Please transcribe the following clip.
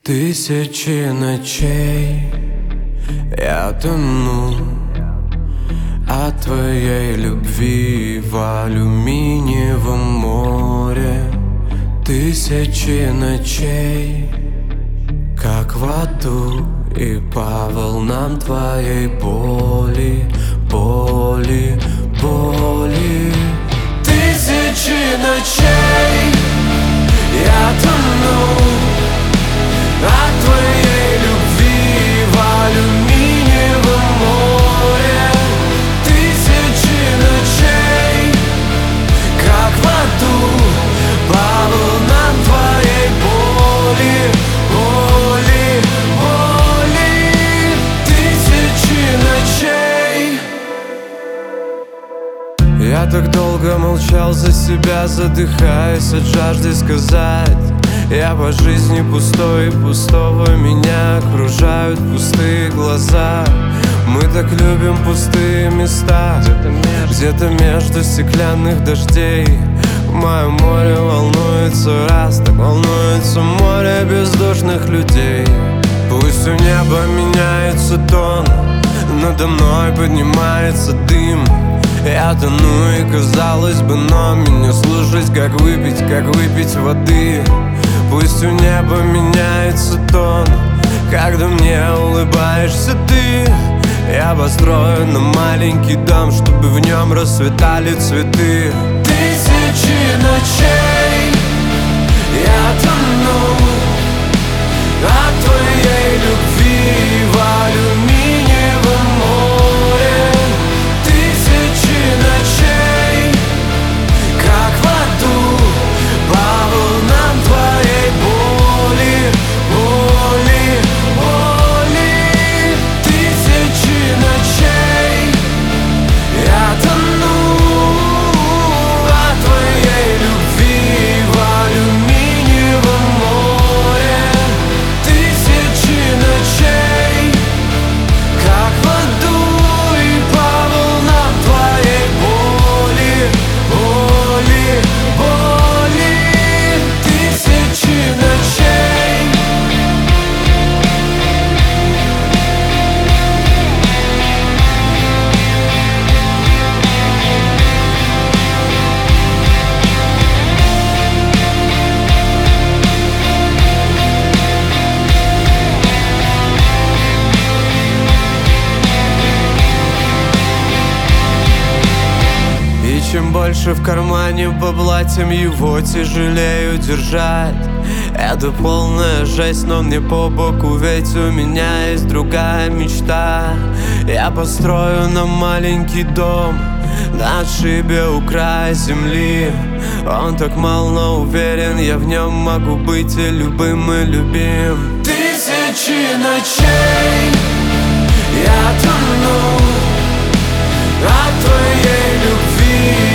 Тысячи ночей я тону от твоей любви в алюминиевом море. Тысячи ночей, как в аду, и по волнам твоей боли, боли, боли. Тысячи ночей я тону от твоей любви в алюминиевом море. Тысячи ночей, как в аду, по волнам твоей боли, боли, боли. Тысячи ночей. Я так долго молчал за себя, задыхаясь от жажды сказать: я по жизни пустой, и пустого меня окружают пустые глаза. Мы так любим пустые места, где-то между стеклянных дождей. Мое море волнуется раз, так волнуется море бездушных людей. Пусть у неба меняется тон, надо мной поднимается дым. Я тону, и казалось бы, но меня слушать, как выпить воды. Пусть у неба меняется тон, когда мне улыбаешься ты. Я построю на маленький дом, чтобы в нем расцветали цветы. Тысячи ночей я тону от твоей любви в алюминиевом море. Тысячи ночей, как в аду, по волнам твоей боли, боли, боли. Тысячи ночей я тону от твоей любви в алюминиевом море. Тысячи ночей, как в аду, и по волнам твоей боли, боли, боли. Тысячи ночей. И чем больше в кармане бабла, тем его тяжелее удержать. Это полная жесть, но мне по боку, ведь у меня есть другая мечта. Я построю нам маленький дом на отшибе у края земли. Он так мал, но уверен, я в нем могу быть и любым, и любим. Тысячи ночей я тону от твоей любви